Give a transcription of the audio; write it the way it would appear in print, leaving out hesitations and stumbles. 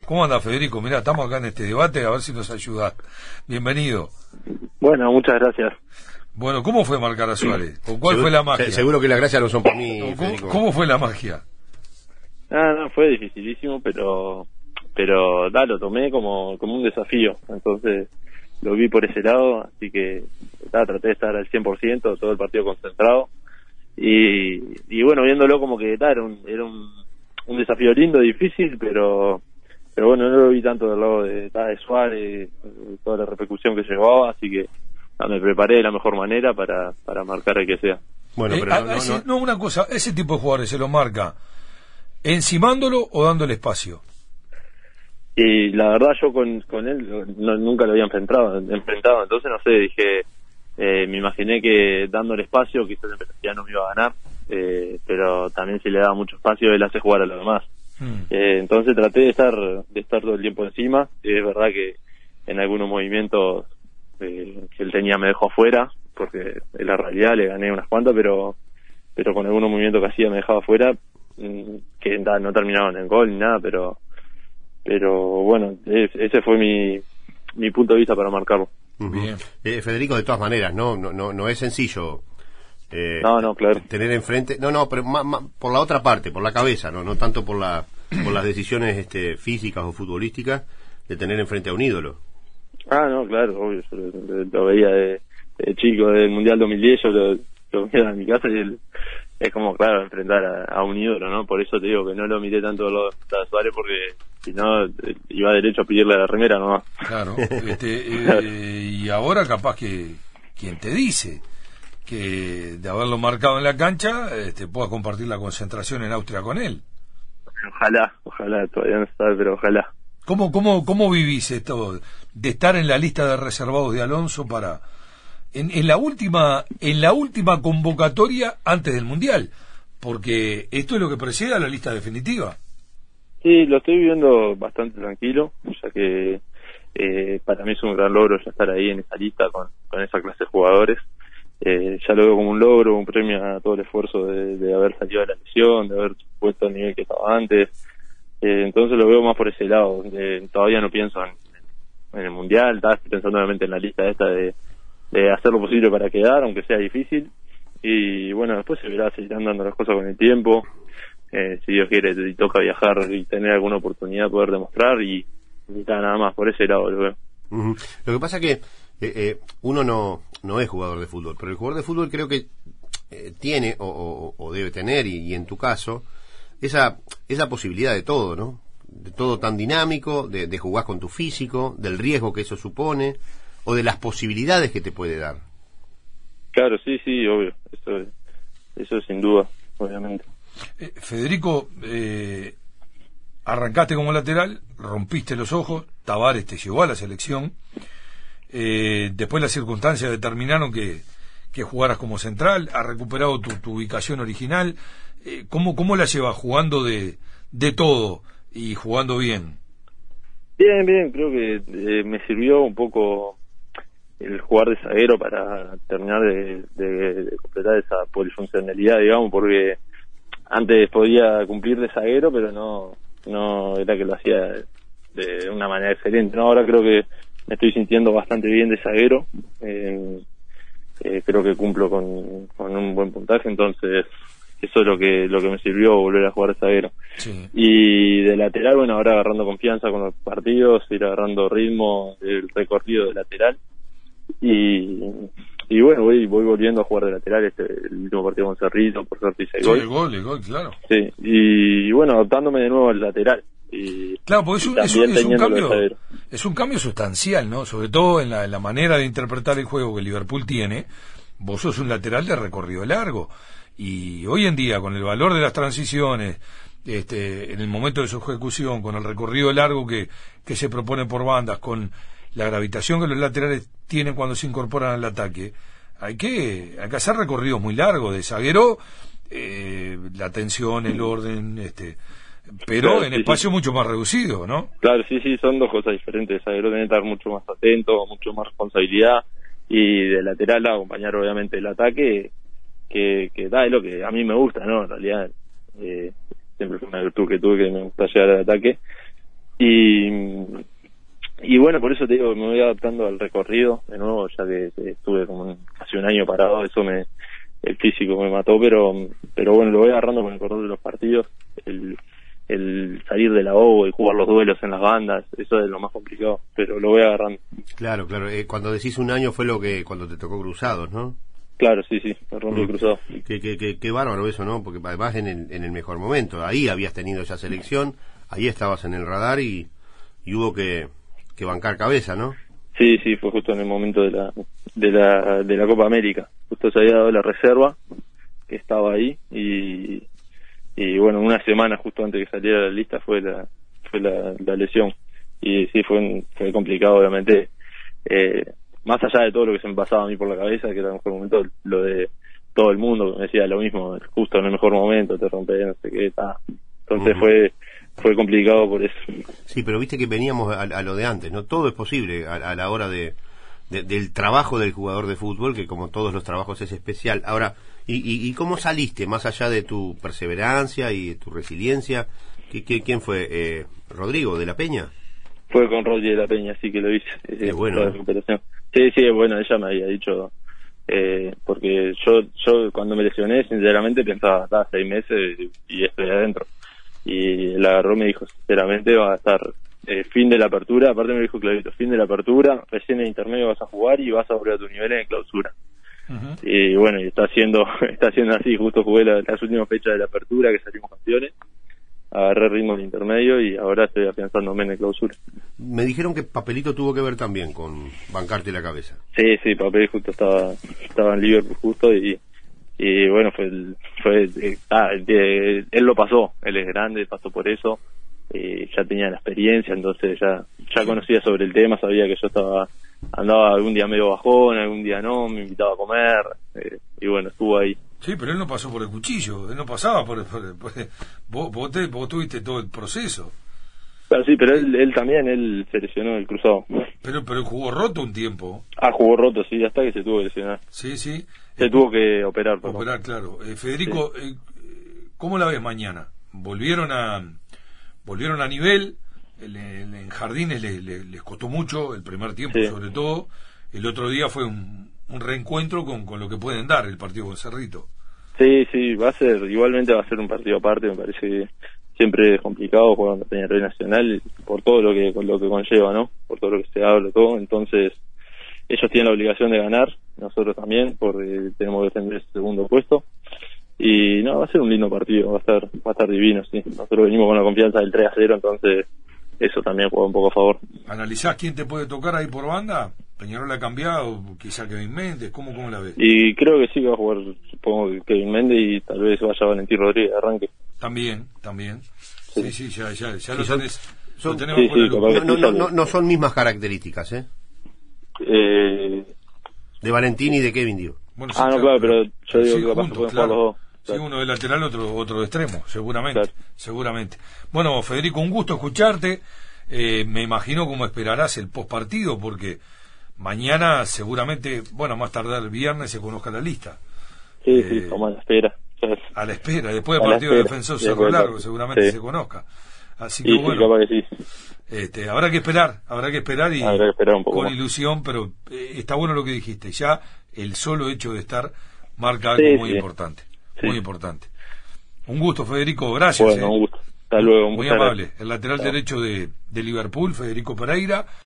¿Cómo anda, Federico? Mirá, estamos acá en este debate, a ver si nos ayudás. Bienvenido. Bueno, muchas gracias. Bueno, ¿cómo fue marcar a Suárez? ¿Con cuál fue la magia? Seguro que las gracias no son por mí, No, Federico. ¿Cómo fue la magia? No, fue dificilísimo, pero lo tomé como un desafío. Entonces lo vi por ese lado, así que traté de estar al 100%, todo el partido concentrado. Y bueno, viéndolo como que era un desafío lindo, difícil, pero bueno, no lo vi tanto del lado de Suárez, toda la repercusión que llevaba, así que me preparé de la mejor manera para marcar el que sea. Bueno, pero una cosa, ese tipo de jugadores se lo marca encimándolo o dándole espacio. Y la verdad yo con él nunca lo había enfrentado, entonces no sé, dije, me imaginé que dándole espacio quizás ya no me iba a ganar, pero también si le daba mucho espacio él hace jugar a los demás. Entonces traté de estar todo el tiempo encima. Es verdad que en algunos movimientos que él tenía me dejó afuera, porque en la realidad le gané unas cuantas, pero con algunos movimientos que hacía me dejaba afuera, que no terminaban en gol ni nada, pero bueno, ese fue mi punto de vista para marcarlo. Bien. Federico, de todas maneras, no es sencillo no, claro, tener enfrente, pero por la otra parte, por la cabeza, no tanto por las decisiones físicas o futbolísticas, de tener enfrente a un ídolo. No, claro, obvio, yo lo veía de chico, del Mundial 2010, yo lo veía en mi casa y es como, claro, enfrentar a un ídolo, ¿no? Por eso te digo que no lo miré tanto lo de Suárez, porque si no iba derecho a pedirle la remera nomás. Claro, y ahora capaz que quien te dice que de haberlo marcado en la cancha puedas compartir la concentración en Austria con él. Ojalá, todavía no se sabe, pero ojalá. ¿Cómo vivís esto de estar en la lista de reservados de Alonso para en la última convocatoria antes del Mundial? Porque esto es lo que precede a la lista definitiva. Sí, lo estoy viviendo bastante tranquilo, ya que para mí es un gran logro ya estar ahí en esa lista con esa clase de jugadores. Ya lo veo como un logro, un premio a todo el esfuerzo de haber salido de la lesión, de haber puesto el nivel que estaba antes. Entonces lo veo más por ese lado. Todavía no pienso en el Mundial, estaba pensando obviamente en la lista esta de hacer lo posible para quedar, aunque sea difícil. Y bueno, después se verá, se irán dando las cosas con el tiempo. Si Dios quiere, si toca viajar y tener alguna oportunidad de poder demostrar, y nada más, por ese lado lo veo. Lo que pasa es que uno no es jugador de fútbol, pero el jugador de fútbol creo que tiene o debe tener, y en tu caso, esa posibilidad de todo, ¿no? De todo tan dinámico, de jugar con tu físico, del riesgo que eso supone, o de las posibilidades que te puede dar. Claro, sí, obvio, eso sin duda, obviamente. Federico, arrancaste como lateral, rompiste los ojos, Tavares te llevó a la selección, después las circunstancias determinaron que jugaras como central, has recuperado tu ubicación original. ¿Cómo la llevas jugando de todo y jugando bien? Bien, creo que me sirvió un poco el jugar de zaguero para terminar de completar esa polifuncionalidad, digamos, porque antes podía cumplir de zaguero, pero no era que lo hacía de una manera excelente. No, ahora creo que me estoy sintiendo bastante bien de zaguero. Creo que cumplo con un buen puntaje, entonces eso es lo que me sirvió, volver a jugar de zaguero. Sí. Y de lateral, bueno, ahora agarrando confianza con los partidos, ir agarrando ritmo, el recorrido de lateral. Y bueno, voy volviendo a jugar de lateral. El último partido con Cerrito, por suerte hice Sí, gol. el gol, claro. Sí, y bueno, adaptándome de nuevo al lateral. Claro, porque es un cambio sustancial, ¿no? Sobre todo en la manera de interpretar el juego que Liverpool tiene. Vos sos un lateral de recorrido largo, y hoy en día, con el valor de las transiciones, en el momento de su ejecución, con el recorrido largo que se propone por bandas, con la gravitación que los laterales tienen cuando se incorporan al ataque, hay que hacer recorridos muy largos de zaguero, la tensión, el orden, pero claro, en espacio mucho más reducido, ¿no? Claro, sí, son dos cosas diferentes. El zaguero tiene que estar mucho más atento, mucho más responsabilidad, y de lateral acompañar obviamente el ataque, que es lo que a mí me gusta, ¿no? En realidad siempre fue una virtud que tuve, que me gusta llegar al ataque, Y bueno, por eso te digo, me voy adaptando al recorrido de nuevo, ya que estuve como casi un año parado, el físico me mató, pero bueno, lo voy agarrando con el correr de los partidos, el salir de la O y jugar los duelos en las bandas, eso es lo más complicado, pero lo voy agarrando. Claro, cuando decís un año fue cuando te tocó Cruzados, ¿no? Claro, sí, me rompí el cruzado. Qué bárbaro eso, ¿no? Porque además en el mejor momento, ahí habías tenido esa selección, ahí estabas en el radar y hubo que bancar cabeza, ¿no? Sí, fue justo en el momento de la Copa América. Justo se había dado la reserva, que estaba ahí, y bueno, una semana justo antes de que saliera la lista fue la lesión. Y sí, fue complicado, obviamente. Más allá de todo lo que se me pasaba a mí por la cabeza, que era el mejor momento, lo de todo el mundo, me decía lo mismo, justo en el mejor momento, te rompes, no sé qué, Entonces fue complicado por eso. Sí, pero viste que veníamos a lo de antes, ¿no? Todo es posible a la hora del trabajo del jugador de fútbol, que como todos los trabajos es especial. Ahora, ¿y cómo saliste, más allá de tu perseverancia y de tu resiliencia? ¿Quién fue? ¿Rodrigo de la Peña? Fue con Rodri de la Peña, sí que lo hice. Es bueno. La recuperación. Sí, bueno, ella me había dicho, porque yo cuando me lesioné, sinceramente pensaba, 6 meses y estoy adentro. Y la agarró, me dijo, sinceramente va a estar fin de la apertura, aparte me dijo clarito, fin de la apertura, recién en intermedio vas a jugar y vas a volver a tu nivel en clausura. Uh-huh. Y bueno, y está haciendo así, justo jugué las últimas fechas de la apertura, que salimos campeones, agarré ritmo de intermedio y ahora estoy afianzándome en la clausura. Me dijeron que Papelito tuvo que ver también con bancarte la cabeza. Sí, Papel justo estaba en Liverpool justo y bueno, él lo pasó, él es grande, pasó por eso, ya tenía la experiencia, entonces ya conocía sobre el tema, sabía que yo andaba algún día medio bajón, algún día no, me invitaba a comer, y bueno, estuvo ahí. Sí, pero él no pasó por el cuchillo, él no pasaba por vos tuviste todo el proceso. Pero sí, pero él también se lesionó el cruzado. Pero jugó roto un tiempo. Jugó roto, sí, hasta que se tuvo que lesionar. Sí. Se tuvo que operar. Operar, claro. Federico, sí. ¿Cómo la ves mañana? Volvieron a nivel, en Jardines les costó mucho, el primer tiempo sí. Sobre todo. El otro día fue un reencuentro con lo que pueden dar el partido con Cerrito. Sí, igualmente va a ser un partido aparte, me parece que siempre es complicado jugar en la Peña Nacional por todo lo que conlleva, ¿no? Por todo lo que se habla, todo. Entonces, ellos tienen la obligación de ganar, nosotros también, porque tenemos que defender ese segundo puesto. Y no, va a ser un lindo partido, va a estar divino, sí. Nosotros venimos con la confianza del 3-0, entonces eso también juega un poco a favor. ¿Analizás quién te puede tocar ahí por banda? ¿Peñarol ha cambiado? ¿Quizá Kevin Méndez? ¿Cómo la ves? Y creo que sí va a jugar, supongo que Kevin Méndez y tal vez vaya Valentín Rodríguez de arranque. También. Sí, ya lo tenés. Lo tenemos no son mismas características, de Valentín y de Kevin, digo. Bueno, sí, claro, pero yo digo que capaz que pueden jugar los dos. Sí, uno de lateral, otro de extremo, seguramente. Bueno, Federico, un gusto escucharte. Me imagino cómo esperarás el postpartido, porque mañana seguramente, más tardar el viernes se conozca la lista. Sí, como a la espera. A la espera, después del partido de Defensor Cerro Largo seguramente se conozca. Así que bueno, capaz que sí. Habrá que esperar y habrá que esperar un poco con más. Ilusión, pero está bueno lo que dijiste, ya el solo hecho de estar marca algo muy importante, muy importante. Un gusto, Federico, gracias. Bueno, un gusto. Hasta luego. Muy amable. El lateral derecho de Liverpool, Federico Pereira.